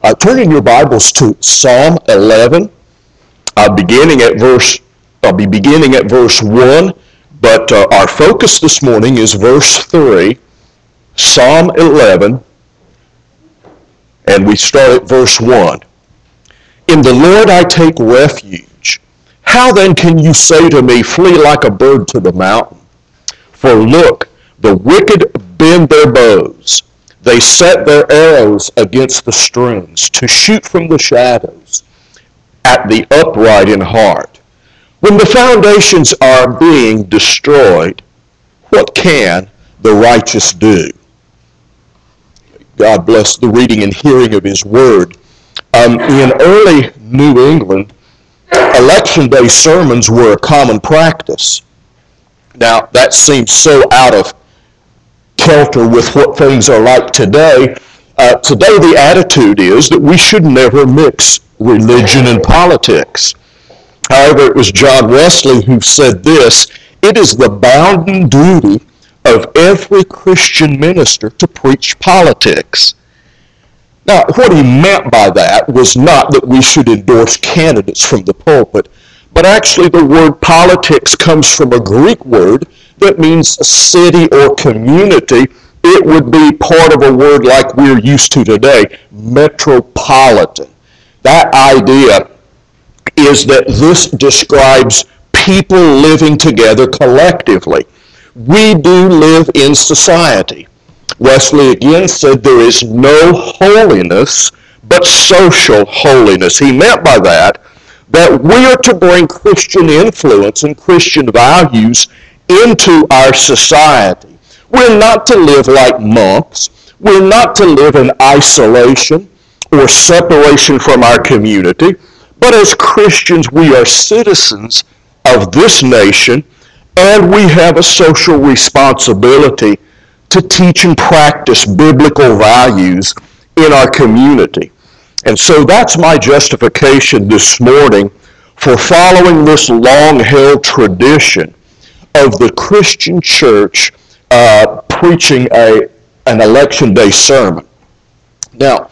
Turn in your Bibles to Psalm 11. I'll be beginning at verse 1, but our focus this morning is verse 3, Psalm 11, and we start at verse 1. In the Lord I take refuge. How then can you say to me, flee like a bird to the mountain? For look, the wicked bend their bows. They set their arrows against the strings to shoot from the shadows at the upright in heart. When the foundations are being destroyed, what can the righteous do? God bless the reading and hearing of His Word. In early New England, Election Day sermons were a common practice. Now, that seems so out of kilter with what things are like today. Today, the attitude is that we should never mix religion and politics. However, it was John Wesley who said this: it is the bounden duty of every Christian minister to preach politics. Now, what he meant by that was not that we should endorse candidates from the pulpit, but actually the word politics comes from a Greek word that means city or community. It would be part of a word like we're used to today, metropolitan. That idea is that this describes people living together collectively. We do live in society. Wesley again said there is no holiness but social holiness. He meant by that we are to bring Christian influence and Christian values into our society. We're not to live like monks. We're not to live in isolation or separation from our community. But as Christians, we are citizens of this nation, and we have a social responsibility to teach and practice biblical values in our community. And so that's my justification this morning for following this long-held tradition of the Christian church preaching an election day sermon. Now,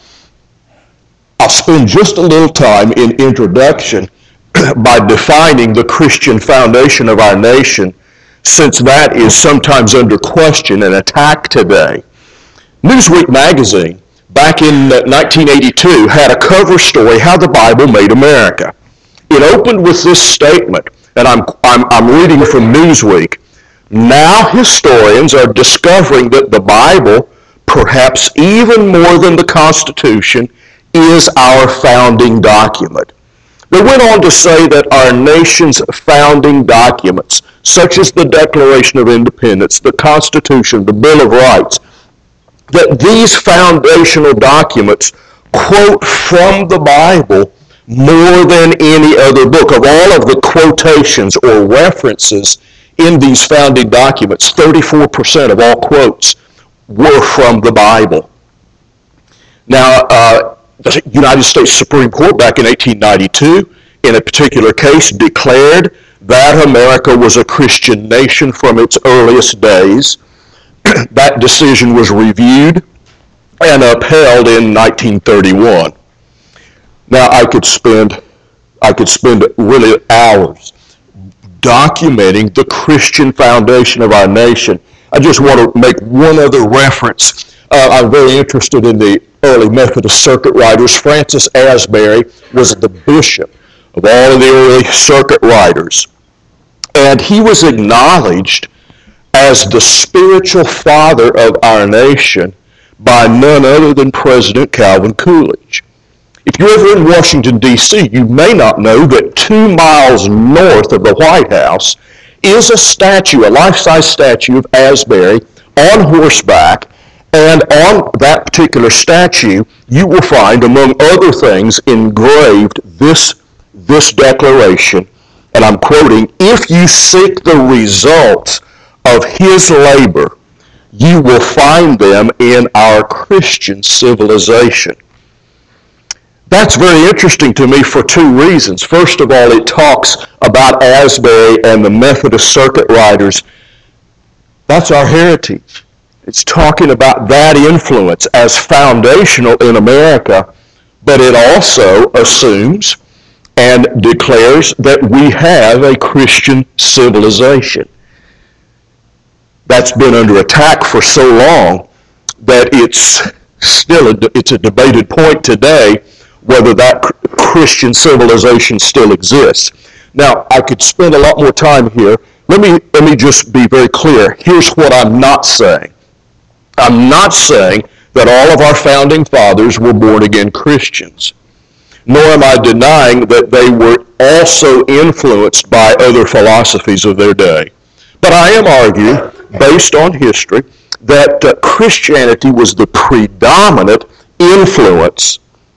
I'll spend just a little time in introduction by defining the Christian foundation of our nation, since that is sometimes under question and attack today. Newsweek magazine, back in 1982, had a cover story, How the Bible Made America. It opened with this statement, and I'm reading from Newsweek. Now historians are discovering that the Bible, perhaps even more than the Constitution, is our founding document. They went on to say that our nation's founding documents, such as the Declaration of Independence, the Constitution, the Bill of Rights, that these foundational documents quote from the Bible more than any other book. Of all of the quotations or references in these founding documents, 34% of all quotes were from the Bible. Now, the United States Supreme Court back in 1892, in a particular case, declared that America was a Christian nation from its earliest days. That decision was reviewed and upheld in 1931. Now, I could spend really hours documenting the Christian foundation of our nation. I just want to make one other reference. I'm very interested in the early Methodist circuit writers. Francis Asbury was the bishop of all of the early circuit writers. And he was acknowledged as the spiritual father of our nation by none other than President Calvin Coolidge. If you're ever in Washington, D.C., you may not know that 2 miles north of the White House is a statue, a life-size statue of Asbury on horseback, and on that particular statue, you will find, among other things, engraved this declaration, and I'm quoting, "If you seek the results of his labor, you will find them in our Christian civilization." That's very interesting to me for 2 reasons. First of all, it talks about Asbury and the Methodist circuit writers. That's our heritage. It's talking about that influence as foundational in America but it also assumes and declares that we have a Christian civilization. That's been under attack for so long that it's a debated point today whether that Christian civilization still exists. Now, I could spend a lot more time here. Let me just be very clear. Here's what I'm not saying. I'm not saying that all of our founding fathers were born-again Christians, nor am I denying that they were also influenced by other philosophies of their day. But I am arguing, based on history, that Christianity was the predominant influence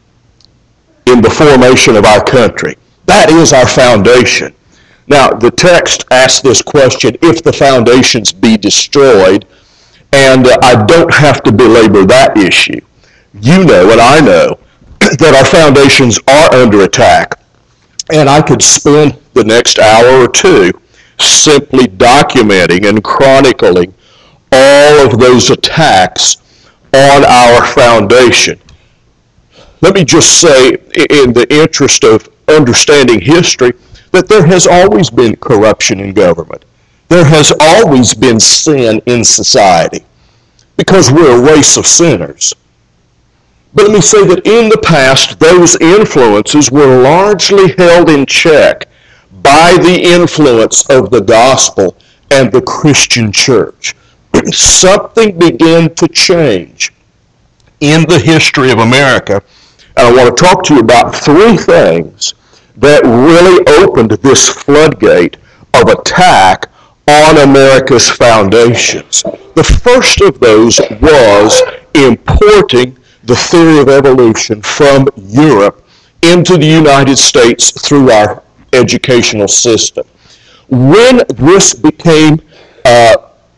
in the formation of our country. That is our foundation. Now, the text asks this question, if the foundations be destroyed, and I don't have to belabor that issue. You know, and I know, that our foundations are under attack, and I could spend the next hour or two simply documenting and chronicling all of those attacks on our foundation. Let me just say, in the interest of understanding history, that there has always been corruption in government. There has always been sin in society, because we're a race of sinners. But let me say that in the past, those influences were largely held in check by the influence of the gospel and the Christian church. Something began to change in the history of America, and I want to talk to you about three things that really opened this floodgate of attack on America's foundations. The first of those was importing the theory of evolution from Europe into the United States through our educational system. When this became a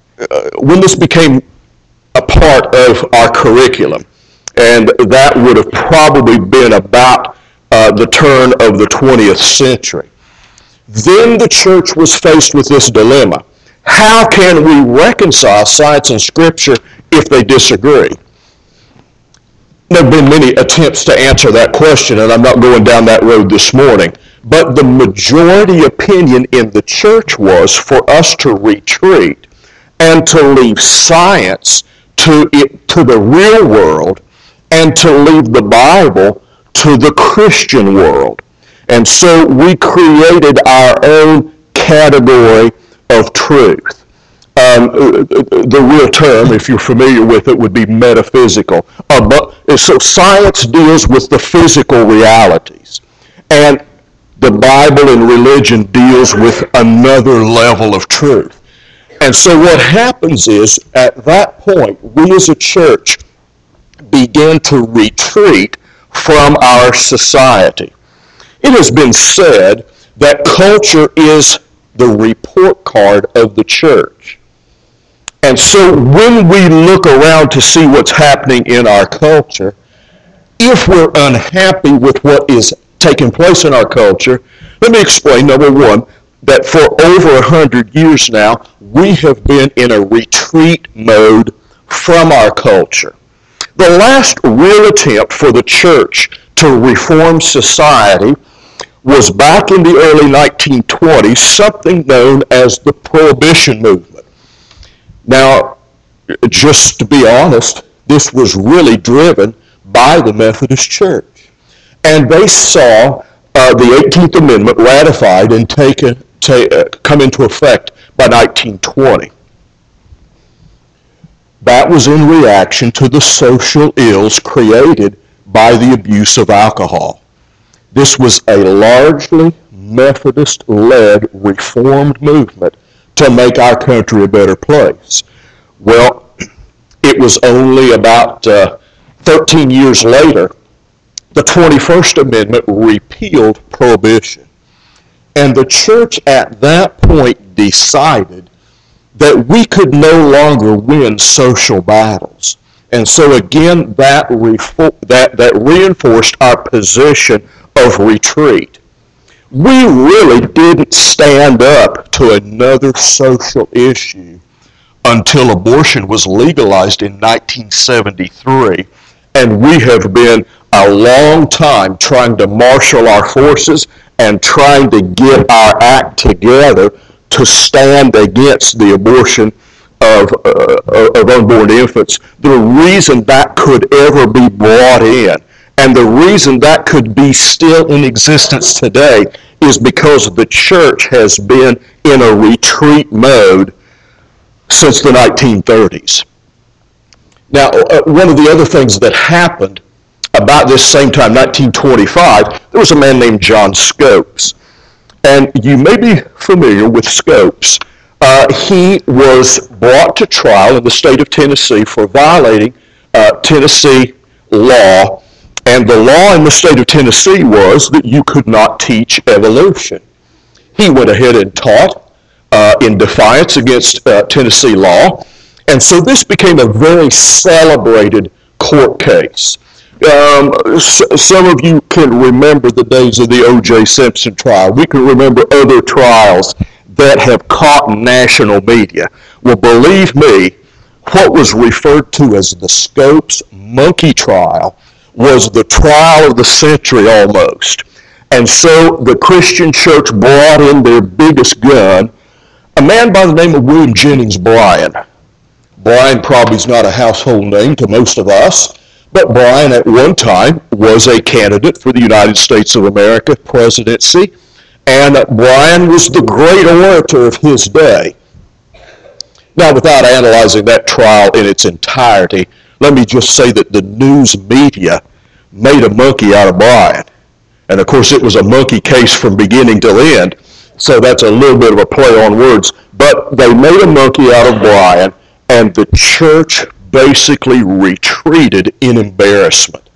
part of our curriculum, and that would have probably been about the turn of the 20th century, then the church was faced with this dilemma. How can we reconcile science and Scripture if they disagree? There have been many attempts to answer that question, and I'm not going down that road this morning. But the majority opinion in the church was for us to retreat and to leave science to the real world and to leave the Bible to the Christian world. And so we created our own category of truth. The real term, if you're familiar with it, would be metaphysical. So science deals with the physical realities, and the Bible and religion deals with another level of truth. And so what happens is, at that point, we as a church begin to retreat from our society. It has been said that culture is the report card of the church. And so when we look around to see what's happening in our culture, if we're unhappy with what is taking place in our culture, let me explain, number one, that for over 100 years now, we have been in a retreat mode from our culture. The last real attempt for the church to reform society was back in the early 1920s, something known as the Prohibition movement. Now, just to be honest, this was really driven by the Methodist Church. And they saw the 18th Amendment ratified and come into effect by 1920. That was in reaction to the social ills created by the abuse of alcohol. This was a largely Methodist-led reformed movement to make our country a better place. Well, it was only about 13 years later, the 21st Amendment repealed prohibition. And the church at that point decided that we could no longer win social battles. And so again, that reinforced our position of retreat. We really didn't stand up to another social issue until abortion was legalized in 1973, and we have been a long time trying to marshal our forces and trying to get our act together to stand against the abortion of unborn infants. The reason that could ever be brought in, and the reason that could be still in existence today, is because the church has been in a retreat mode since the 1930s. Now, one of the other things that happened about this same time, 1925, there was a man named John Scopes. And you may be familiar with Scopes. He was brought to trial in the state of Tennessee for violating Tennessee law. And the law in the state of Tennessee was that you could not teach evolution. He went ahead and taught in defiance against Tennessee law. And so this became a very celebrated court case. Some of you can remember the days of the O.J. Simpson trial. We can remember other trials that have caught national media. Well, believe me, what was referred to as the Scopes monkey trial was the trial of the century almost. And so the Christian church brought in their biggest gun, a man by the name of William Jennings Bryan. Bryan probably is not a household name to most of us, but Bryan at one time was a candidate for the United States of America presidency, and Bryan was the great orator of his day. Now, without analyzing that trial in its entirety, let me just say that the news media made a monkey out of Bryan. And of course, it was a monkey case from beginning to end, so that's a little bit of a play on words. But they made a monkey out of Bryan, and the church basically retreated in embarrassment.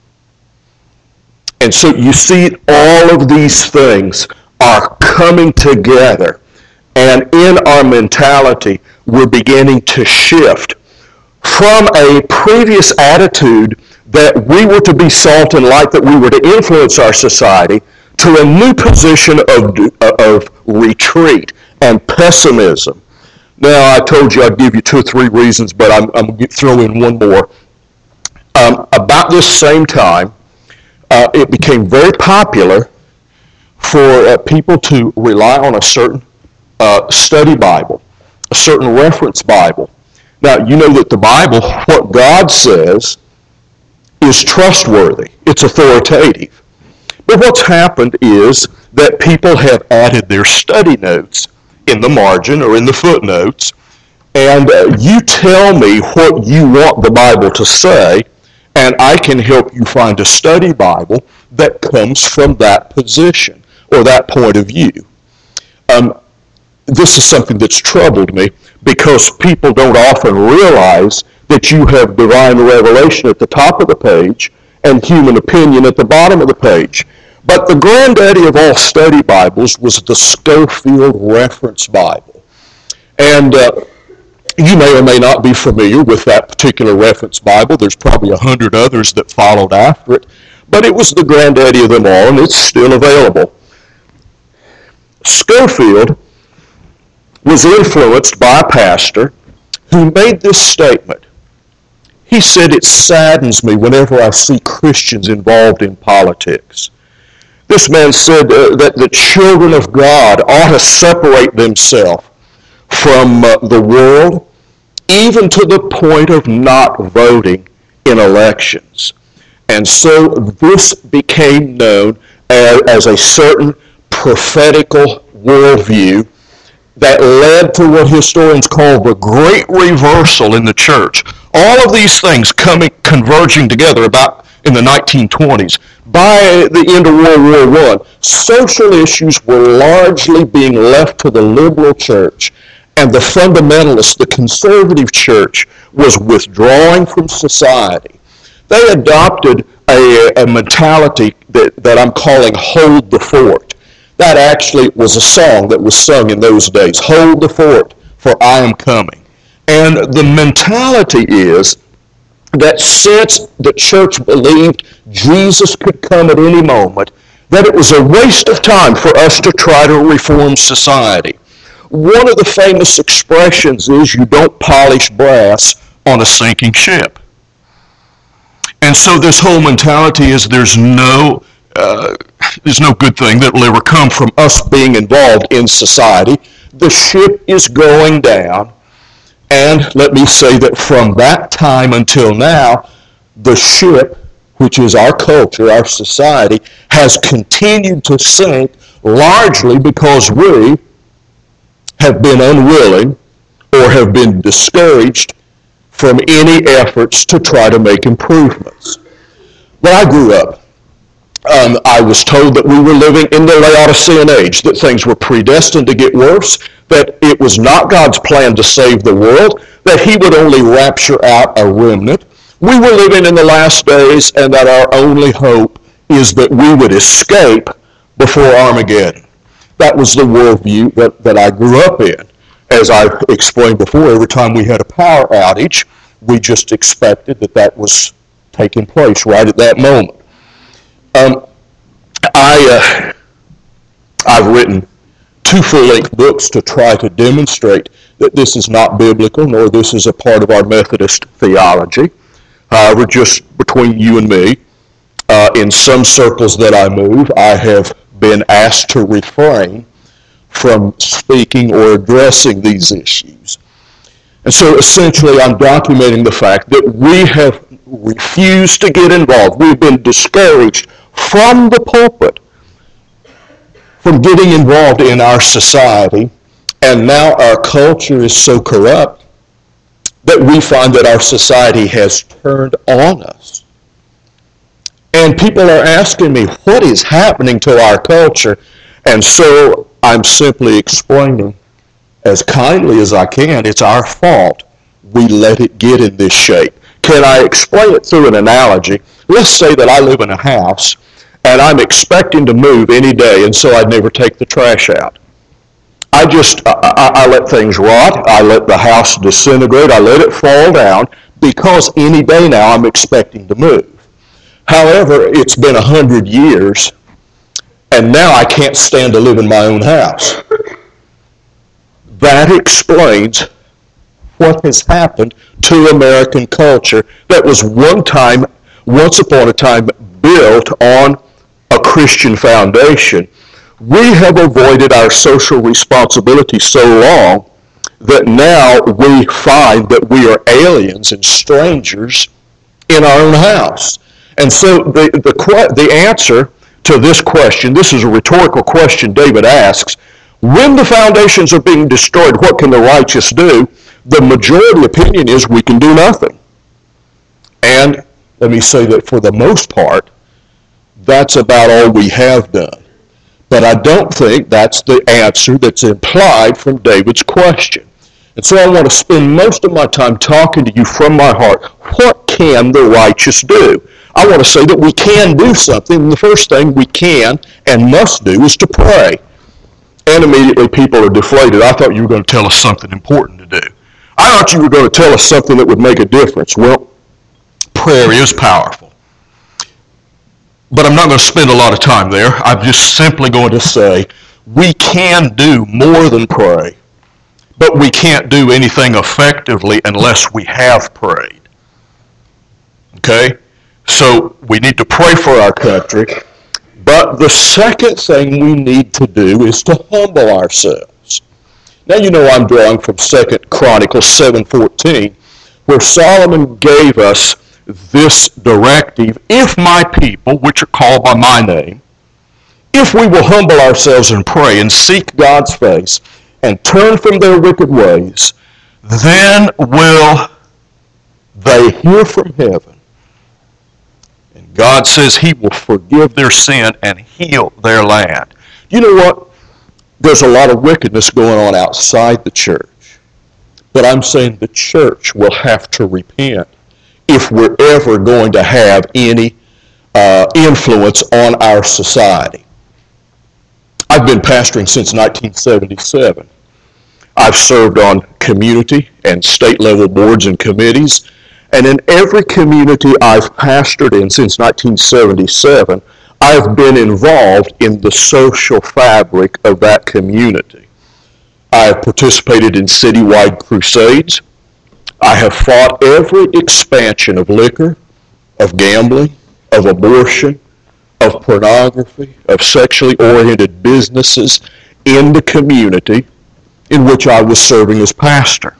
And so you see all of these things are coming together, and in our mentality, we're beginning to shift from a previous attitude that we were to be salt and light, that we were to influence our society, to a new position of retreat and pessimism. Now, I told you I'd give you 2 or 3 reasons, but I'm going to throw in one more. About this same time, it became very popular for people to rely on a certain study Bible, a certain reference Bible. Now, you know that the Bible, what God says, is trustworthy. It's authoritative. But what's happened is that people have added their study notes in the margin or in the footnotes, and you tell me what you want the Bible to say, and I can help you find a study Bible that comes from that position or that point of view. This is something that's troubled me because people don't often realize that you have divine revelation at the top of the page and human opinion at the bottom of the page. But the granddaddy of all study Bibles was the Scofield Reference Bible. And you may or may not be familiar with that particular reference Bible. There's probably 100 others that followed after it. But it was the granddaddy of them all, and it's still available. Scofield was influenced by a pastor who made this statement. He said, "It saddens me whenever I see Christians involved in politics." This man said that the children of God ought to separate themselves from the world, even to the point of not voting in elections. And so this became known as a certain prophetical worldview that led to what historians call the Great Reversal in the church. All of these things converging together about in the 1920s. By the end of World War I, social issues were largely being left to the liberal church, and the fundamentalist, the conservative church, was withdrawing from society. They adopted a mentality that I'm calling hold the fort. That actually was a song that was sung in those days. Hold the fort, for I am coming. And the mentality is that since the church believed Jesus could come at any moment, that it was a waste of time for us to try to reform society. One of the famous expressions is, you don't polish brass on a sinking ship. And so this whole mentality is there's no good thing that will ever come from us being involved in society. The ship is going down, and let me say that from that time until now, the ship, which is our culture, our society, has continued to sink largely because we have been unwilling or have been discouraged from any efforts to try to make improvements. When I grew up, I was told that we were living in the Laodicean age, that things were predestined to get worse, that it was not God's plan to save the world, that he would only rapture out a remnant. We were living in the last days, and that our only hope is that we would escape before Armageddon. That was the worldview that I grew up in. As I've explained before, every time we had a power outage, we just expected that was taking place right at that moment. I've written 2 full-length books to try to demonstrate that this is not biblical, nor this is a part of our Methodist theology. However, just between you and me, in some circles that I move, I have been asked to refrain from speaking or addressing these issues. And so essentially I'm documenting the fact that we have refused to get involved. We've been discouraged from the pulpit from getting involved in our society, and now our culture is so corrupt that we find that our society has turned on us. And people are asking me, what is happening to our culture? And so I'm simply explaining as kindly as I can, it's our fault we let it get in this shape. Can I explain it through an analogy? Let's say that I live in a house and I'm expecting to move any day, and so I'd never take the trash out. I let things rot. I let the house disintegrate. I let it fall down because any day now I'm expecting to move. However, it's been 100 years, and now I can't stand to live in my own house. That explains what has happened to American culture that was once upon a time, built on a Christian foundation. We have avoided our social responsibility so long that now we find that we are aliens and strangers in our own house. And so the answer to this question, this is a rhetorical question David asks, when the foundations are being destroyed, what can the righteous do? The majority opinion is we can do nothing. And let me say that for the most part, that's about all we have done. But I don't think that's the answer that's implied from David's question. And so I want to spend most of my time talking to you from my heart. What can the righteous do? I want to say that we can do something, and the first thing we can and must do is to pray. And immediately people are deflated. I thought you were going to tell us something important to do. I thought you were going to tell us something that would make a difference. Well, prayer is powerful. But I'm not going to spend a lot of time there. I'm just simply going to say we can do more than pray, but we can't do anything effectively unless we have prayed. Okay? So we need to pray for our country, but the second thing we need to do is to humble ourselves. Now you know I'm drawing from 2 Chronicles 7:14, where Solomon gave us this directive: if my people, which are called by my name, if we will humble ourselves and pray and seek God's face and turn from their wicked ways, then will they hear from heaven. And God says he will forgive their sin and heal their land. You know what? There's a lot of wickedness going on outside the church. But I'm saying the church will have to repent if we're ever going to have any influence on our society. I've been pastoring since 1977. I've served on community and state level boards and committees, and in every community I've pastored in since 1977, I've been involved in the social fabric of that community. I have participated in citywide crusades. I have fought every expansion of liquor, of gambling, of abortion, of pornography, of sexually oriented businesses in the community in which I was serving as pastor.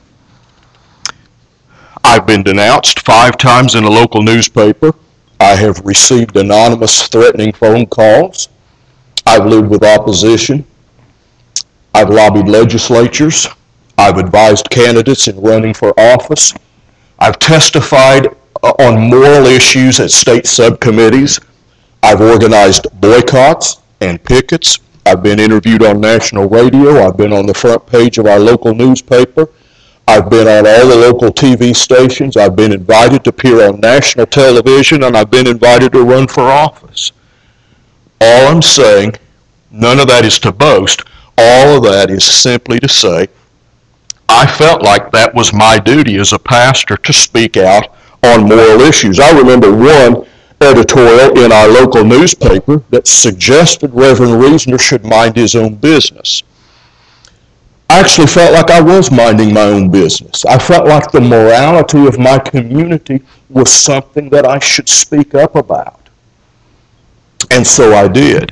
I've been denounced 5 times in a local newspaper. I have received anonymous threatening phone calls. I've lived with opposition. I've lobbied legislatures. I've advised candidates in running for office. I've testified on moral issues at state subcommittees. I've organized boycotts and pickets. I've been interviewed on national radio. I've been on the front page of our local newspaper. I've been on all the local TV stations. I've been invited to appear on national television, and I've been invited to run for office. All I'm saying, none of that is to boast. All of that is simply to say, I felt like that was my duty as a pastor to speak out on moral issues. I remember one editorial in our local newspaper that suggested Reverend Reasoner should mind his own business. I actually felt like I was minding my own business. I felt like the morality of my community was something that I should speak up about. And so I did.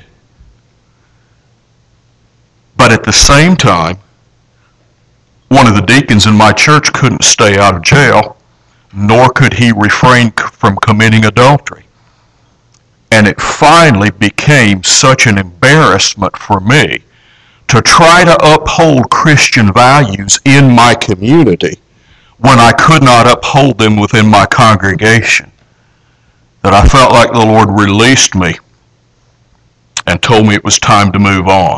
But at the same time, one of the deacons in my church couldn't stay out of jail, nor could he refrain from committing adultery. And it finally became such an embarrassment for me to try to uphold Christian values in my community when I could not uphold them within my congregation, that I felt like the Lord released me and told me it was time to move on.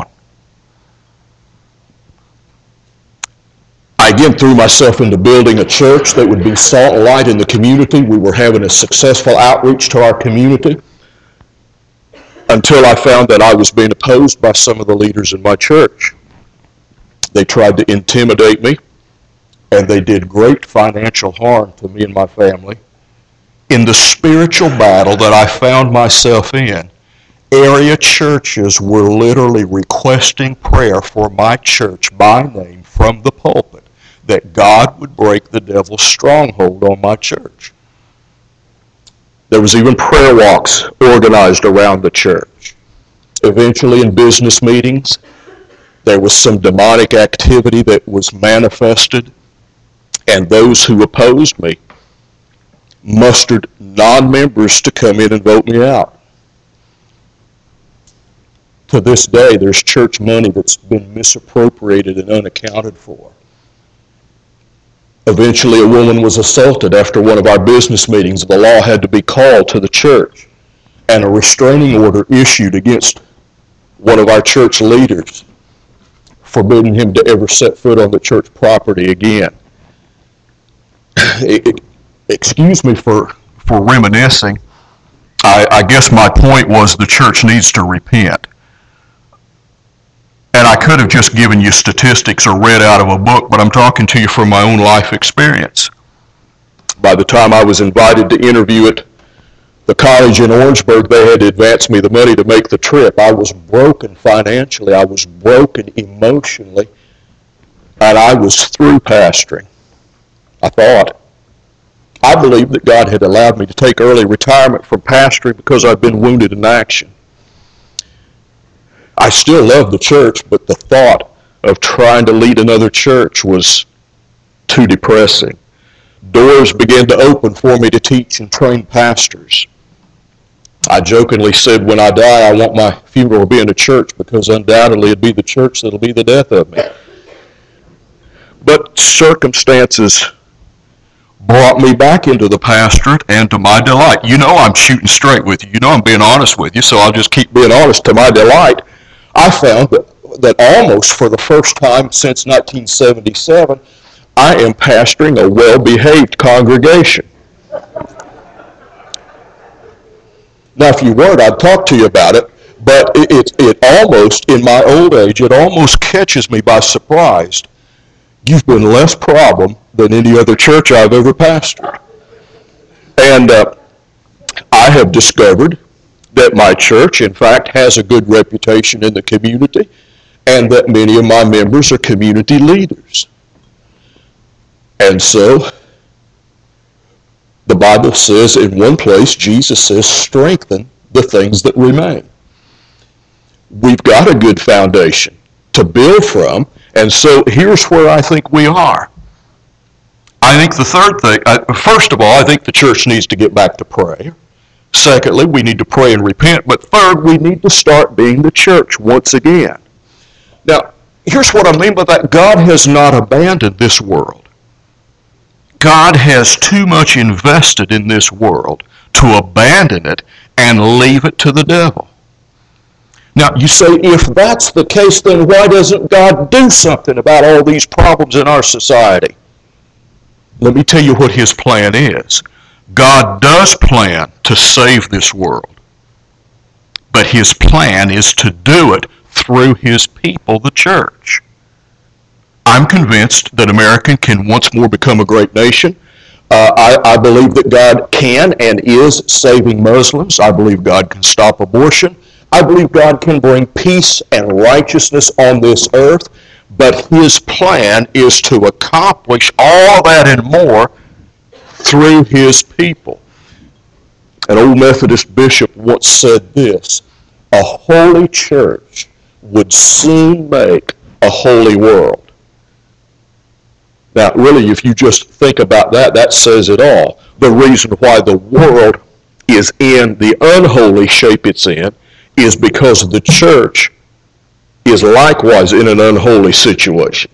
I again threw myself into building a church that would be salt and light in the community. We were having a successful outreach to our community until I found that I was being opposed by some of the leaders in my church. They tried to intimidate me, and they did great financial harm to me and my family. In the spiritual battle that I found myself in, area churches were literally requesting prayer for my church by name from the pulpit, that God would break the devil's stronghold on my church. There was even prayer walks organized around the church. Eventually, in business meetings, there was some demonic activity that was manifested, and those who opposed me mustered non-members to come in and vote me out. To this day, there's church money that's been misappropriated and unaccounted for. Eventually, a woman was assaulted after one of our business meetings. The law had to be called to the church, and a restraining order issued against one of our church leaders, forbidding him to ever set foot on the church property again. Excuse me for reminiscing. I guess my point was the church needs to repent. And I could have just given you statistics or read out of a book, but I'm talking to you from my own life experience. By the time I was invited to interview at the college in Orangeburg, they had advanced me the money to make the trip. I was broken financially. I was broken emotionally. And I was through pastoring. I thought. I believed that God had allowed me to take early retirement from pastoring because I'd been wounded in action. I still loved the church, but the thought of trying to lead another church was too depressing. Doors began to open for me to teach and train pastors. I jokingly said, when I die, I want my funeral to be in a church, because undoubtedly it'd be the church that'll be the death of me. But circumstances brought me back into the pastorate, and to my delight. You know I'm shooting straight with you. You know I'm being honest with you, so I'll just keep being honest. To my delight, I found that almost for the first time since 1977, I am pastoring a well-behaved congregation. Now, if you weren't, I'd talk to you about it, but it almost, in my old age, it almost catches me by surprise. You've been less problem than any other church I've ever pastored. And I have discovered that my church, in fact, has a good reputation in the community, and that many of my members are community leaders. And so, The Bible says in one place, Jesus says, strengthen the things that remain. We've got a good foundation to build from, and so here's where I think we are. I think the third thing, first of all, I think the church needs to get back to prayer. Secondly, we need to pray and repent. But third, we need to start being the church once again. Now, here's what I mean by that. God has not abandoned this world. God has too much invested in this world to abandon it and leave it to the devil. Now, you say, if that's the case, then why doesn't God do something about all these problems in our society? Let me tell you what his plan is. God does plan to save this world, but his plan is to do it through his people, the church. I'm convinced that America can once more become a great nation. I believe that God can and is saving Muslims. I believe God can stop abortion. I believe God can bring peace and righteousness on this earth, but his plan is to accomplish all that and more through his people. An old Methodist bishop once said this: a holy church would soon make a holy world. Now, really, if you just think about that, that says it all. The reason why the world is in the unholy shape it's in is because the church is likewise in an unholy situation.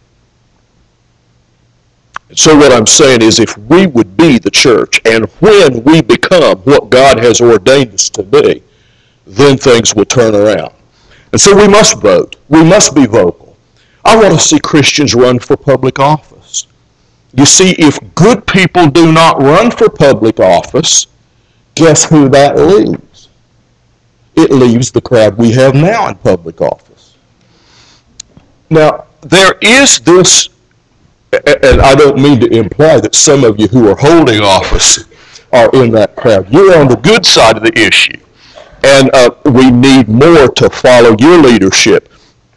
So what I'm saying is, if we would be the church, and when we become what God has ordained us to be, then things will turn around. And so we must vote. We must be vocal. I want to see Christians run for public office. You see, if good people do not run for public office, guess who that leaves? It leaves the crowd we have now in public office. Now, there is this, and I don't mean to imply that some of you who are holding office are in that crowd. You're on the good side of the issue, and we need more to follow your leadership.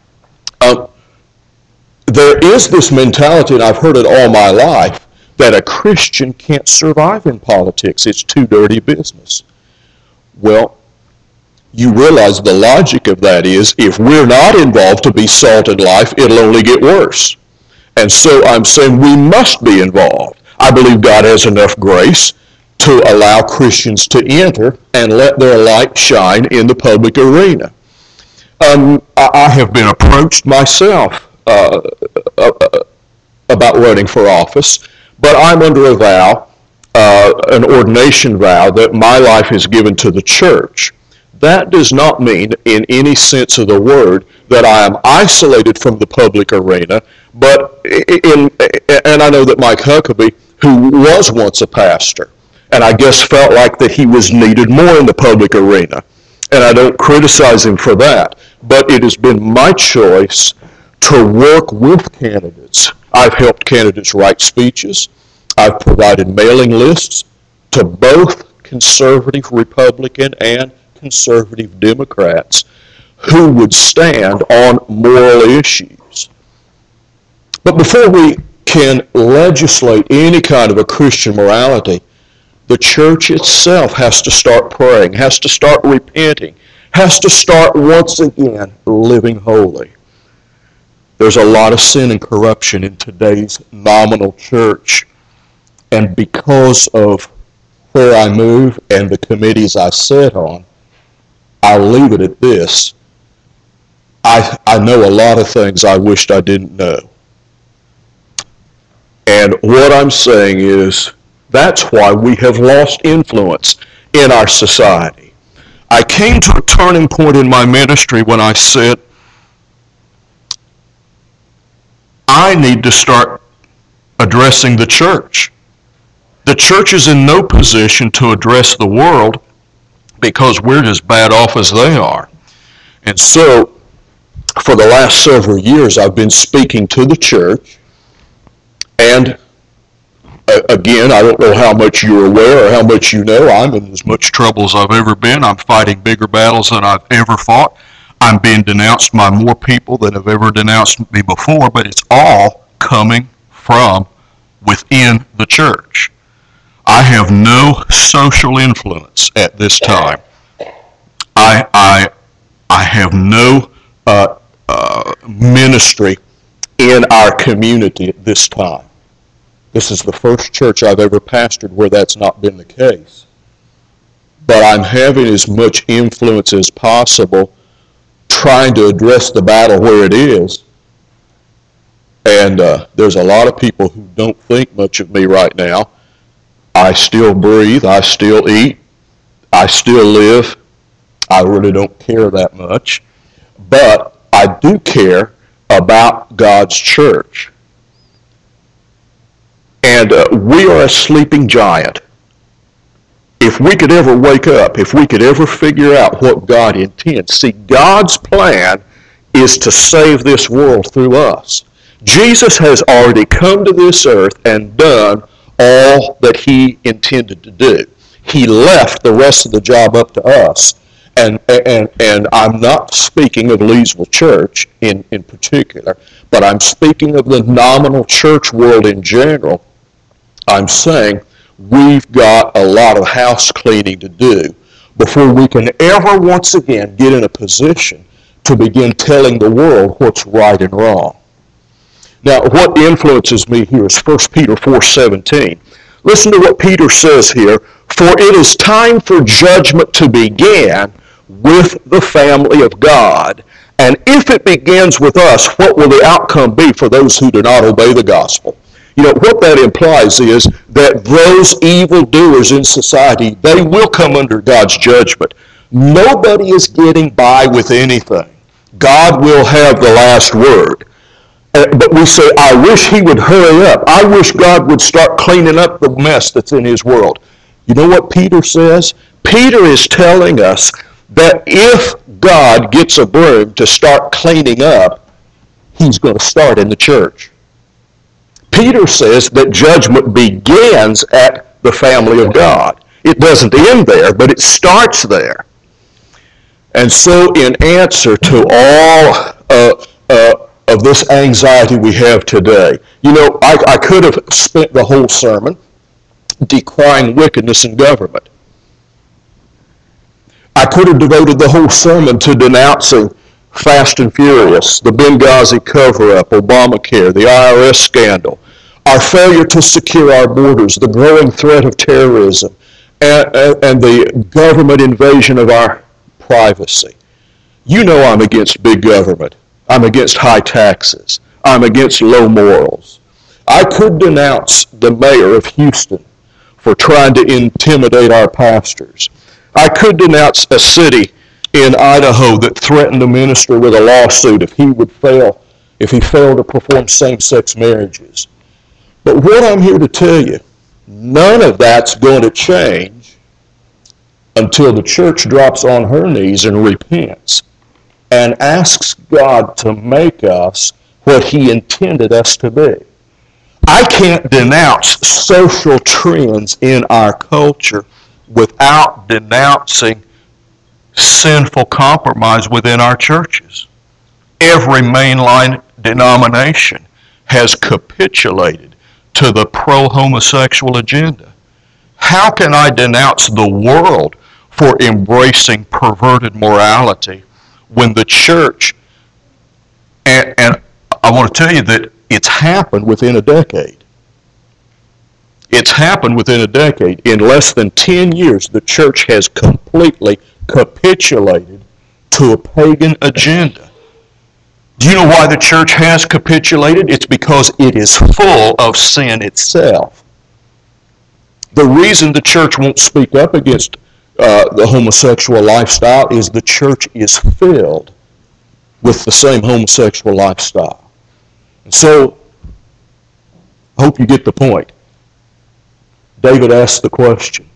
There is this mentality, and I've heard it all my life, that a Christian can't survive in politics. It's too dirty business. Well, you realize the logic of that is, if we're not involved to be salt in life, it'll only get worse. And so I'm saying we must be involved. I believe God has enough grace to allow Christians to enter and let their light shine in the public arena. I have been approached myself about running for office, but I'm under a vow, an ordination vow, that my life is given to the church. That does not mean, in any sense of the word, that I am isolated from the public arena, but and I know that Mike Huckabee, who was once a pastor, and I guess felt like that he was needed more in the public arena, and I don't criticize him for that, but it has been my choice to work with candidates. I've helped candidates write speeches. I've provided mailing lists to both conservative Republican and conservative Democrats who would stand on moral issues. But before we can legislate any kind of a Christian morality, the church itself has to start praying, has to start repenting, has to start once again living holy. There's a lot of sin and corruption in today's nominal church, and because of where I move and the committees I sit on, I'll leave it at this. I know a lot of things I wished I didn't know. And what I'm saying is, that's why we have lost influence in our society. I came to a turning point in my ministry when I said, I need to start addressing the church. The church is in no position to address the world because we're as bad off as they are. And so, for the last several years, I've been speaking to the church, and again, I don't know how much you're aware or how much you know. I'm in as much trouble as I've ever been. I'm fighting bigger battles than I've ever fought. I'm being denounced by more people than have ever denounced me before, but it's all coming from within the church. I have no social influence at this time. I have no ministry in our community at this time. This is the first church I've ever pastored where that's not been the case. But I'm having as much influence as possible trying to address the battle where it is. And there's a lot of people who don't think much of me right now. I still breathe. I still eat. I still live. I really don't care that much. But I do care about God's church. And we are a sleeping giant. If we could ever wake up, if we could ever figure out what God intends. See, God's plan is to save this world through us. Jesus has already come to this earth and done all that he intended to do. He left the rest of the job up to us. And I'm not speaking of Leesville Church in particular, but I'm speaking of the nominal church world in general. I'm saying we've got a lot of house cleaning to do before we can ever once again get in a position to begin telling the world what's right and wrong. Now, what influences me here is 1 Peter 4:17. Listen to what Peter says here. For it is time for judgment to begin with the family of God. And if it begins with us, what will the outcome be for those who do not obey the gospel? You know, what that implies is that those evildoers in society, they will come under God's judgment. Nobody is getting by with anything. God will have the last word. But we say, I wish he would hurry up. I wish God would start cleaning up the mess that's in his world. You know what Peter says? Peter is telling us that if God gets a broom to start cleaning up, he's going to start in the church. Peter says that judgment begins at the family of God. It doesn't end there, but it starts there. And so in answer to all of this anxiety we have today, you know, I could have spent the whole sermon decrying wickedness in government. I could have devoted the whole sermon to denouncing Fast and Furious, the Benghazi cover-up, Obamacare, the IRS scandal, our failure to secure our borders, the growing threat of terrorism, and the government invasion of our privacy. You know I'm against big government. I'm against high taxes. I'm against low morals. I could denounce the mayor of Houston for trying to intimidate our pastors. I could denounce a city in Idaho that threatened the minister with a lawsuit if he failed to perform same-sex marriages. But what I'm here to tell you, none of that's going to change until the church drops on her knees and repents and asks God to make us what he intended us to be. I can't denounce social trends in our culture without denouncing sinful compromise within our churches. Every mainline denomination has capitulated to the pro-homosexual agenda. How can I denounce the world for embracing perverted morality when the church, and I want to tell you that it's happened within a decade. It's happened within a decade. In less than 10 years, the church has completely capitulated to a pagan agenda. Do you know why the church has capitulated? It's because it is full of sin itself. The reason the church won't speak up against the homosexual lifestyle is the church is filled with the same homosexual lifestyle. And so, I hope you get the point. David asked the question,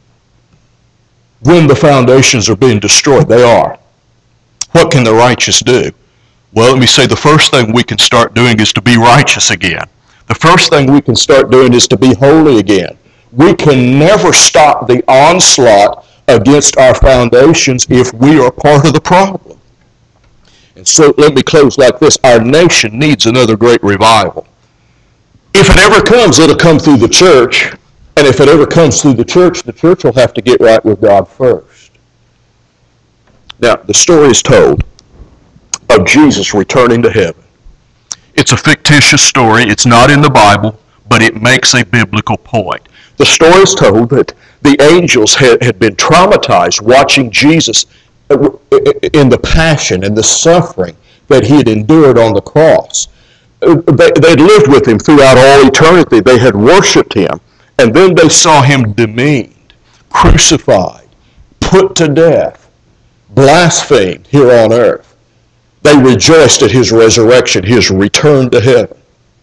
when the foundations are being destroyed, they are, what can the righteous do? Well, let me say the first thing we can start doing is to be righteous again. The first thing we can start doing is to be holy again. We can never stop the onslaught against our foundations if we are part of the problem. And so let me close like this. Our nation needs another great revival. If it ever comes, it'll come through the church. And if it ever comes through the church will have to get right with God first. Now, the story is told of Jesus returning to heaven. It's a fictitious story. It's not in the Bible, but it makes a biblical point. The story is told that the angels had been traumatized watching Jesus in the passion and the suffering that he had endured on the cross. They'd lived with him throughout all eternity. They had worshiped him. And then they saw him demeaned, crucified, put to death, blasphemed here on earth. They rejoiced at his resurrection, his return to heaven.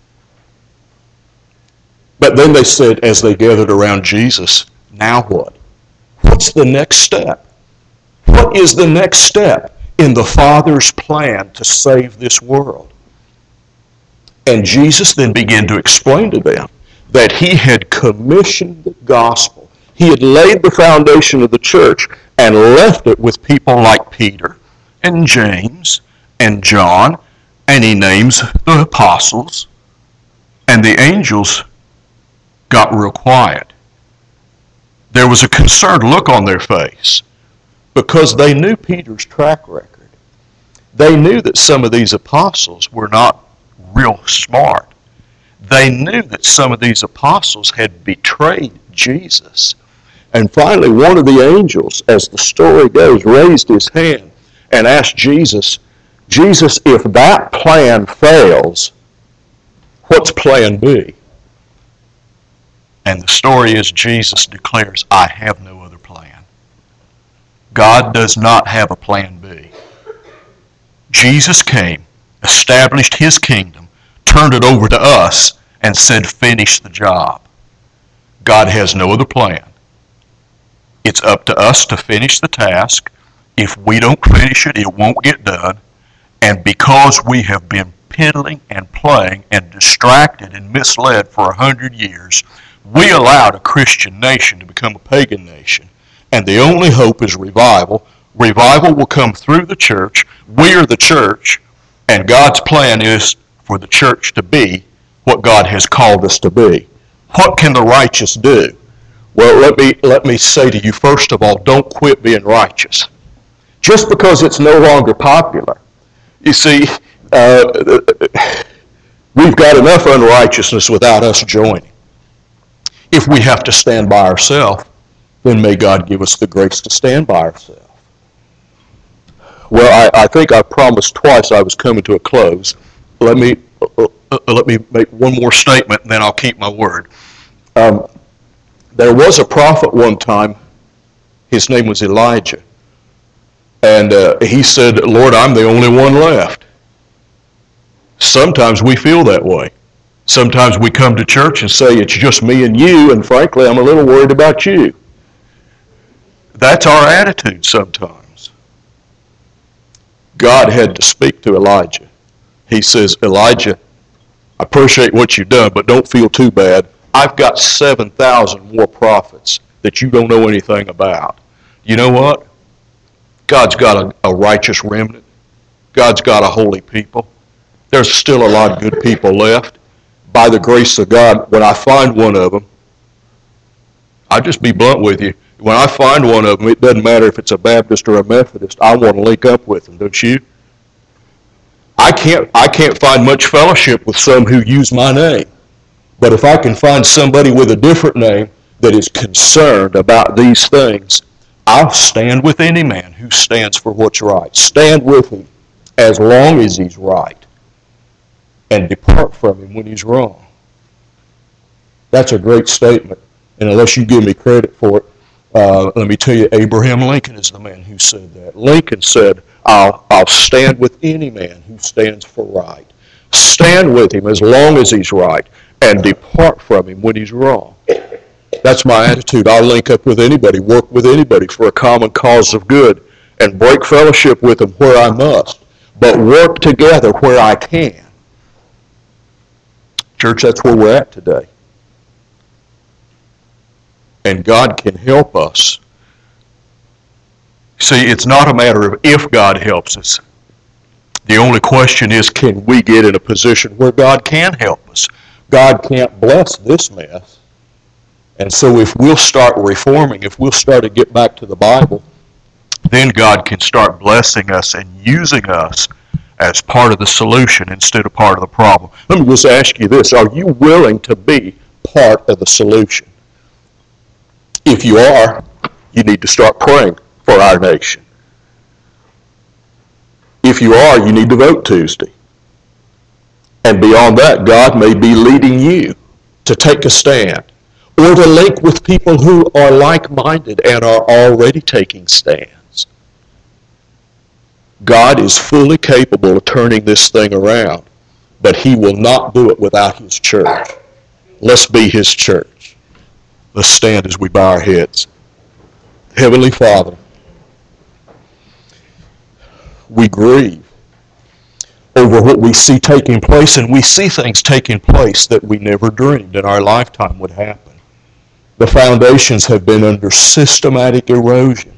But then they said, as they gathered around Jesus, now what? What's the next step? What is the next step in the Father's plan to save this world? And Jesus then began to explain to them that he had commissioned the gospel. He had laid the foundation of the church and left it with people like Peter and James and John, and he names the apostles, and the angels got real quiet. There was a concerned look on their face because they knew Peter's track record. They knew that some of these apostles were not real smart. They knew that some of these apostles had betrayed Jesus. And finally, one of the angels, as the story goes, raised his hand and asked Jesus, Jesus, if that plan fails, what's plan B? And the story is Jesus declares, I have no other plan. God does not have a plan B. Jesus came, established his kingdom, turned it over to us, and said, finish the job. God has no other plan. It's up to us to finish the task. If we don't finish it, it won't get done. And because we have been piddling and playing and distracted and misled for 100 years, we allowed a Christian nation to become a pagan nation. And the only hope is revival. Revival will come through the church. We are the church. And God's plan is for the church to be what God has called us to be. What can the righteous do? Well, let me say to you, first of all, don't quit being righteous. Just because it's no longer popular. You see, we've got enough unrighteousness without us joining. If we have to stand by ourselves, then may God give us the grace to stand by ourselves. Well, I think I promised twice I was coming to a close. Let me make one more statement, and then I'll keep my word. There was a prophet one time. His name was Elijah. And he said, Lord, I'm the only one left. Sometimes we feel that way. Sometimes we come to church and say, it's just me and you, and frankly, I'm a little worried about you. That's our attitude sometimes. God had to speak to Elijah. He says, Elijah, I appreciate what you've done, but don't feel too bad. I've got 7,000 more prophets that you don't know anything about. You know what? God's got a righteous remnant. God's got a holy people. There's still a lot of good people left. By the grace of God, when I find one of them, I'll just be blunt with you. When I find one of them, it doesn't matter if it's a Baptist or a Methodist. I want to link up with them, don't you? I can't find much fellowship with some who use my name. But if I can find somebody with a different name that is concerned about these things, I'll stand with any man who stands for what's right. Stand with him as long as he's right, and depart from him when he's wrong. That's a great statement. And unless you give me credit for it, let me tell you, Abraham Lincoln is the man who said that. Lincoln said, I'll stand with any man who stands for right. Stand with him as long as he's right, and depart from him when he's wrong. That's my attitude. I'll link up with anybody, work with anybody for a common cause of good, and break fellowship with them where I must, but work together where I can. Church, that's where we're at today. And God can help us. See, it's not a matter of if God helps us. The only question is, can we get in a position where God can help us? God can't bless this mess And so if we'll start reforming, if we'll start to get back to the Bible, then God can start blessing us and using us as part of the solution instead of part of the problem. Let me just ask you this. Are you willing to be part of the solution? If you are, you need to start praying for our nation. If you are, you need to vote Tuesday. And beyond that, God may be leading you to take a stand or to link with people who are like-minded and are already taking stands. God is fully capable of turning this thing around, but he will not do it without his church. Let's be his church. Let's stand as we bow our heads. Heavenly Father, we grieve over what we see taking place, and we see things taking place that we never dreamed in our lifetime would happen. The foundations have been under systematic erosion.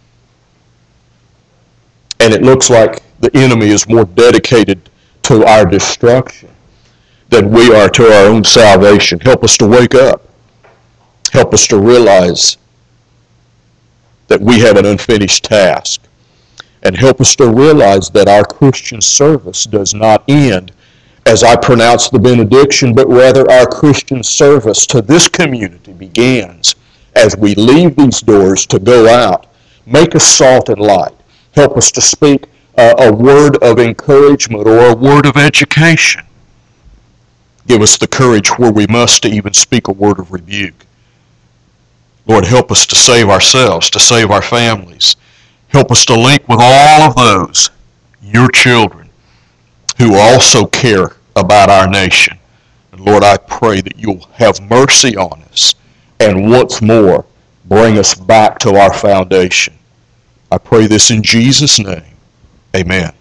And it looks like the enemy is more dedicated to our destruction than we are to our own salvation. Help us to wake up. Help us to realize that we have an unfinished task. And help us to realize that our Christian service does not end as I pronounce the benediction, but rather our Christian service to this community begins as we leave these doors to go out. Make us salt and light. Help us to speak a word of encouragement or a word of education. Give us the courage where we must to even speak a word of rebuke. Lord, help us to save ourselves, to save our families. Help us to link with all of those, your children, who also care about our nation. And Lord, I pray that you'll have mercy on us and once more bring us back to our foundation. I pray this in Jesus' name. Amen.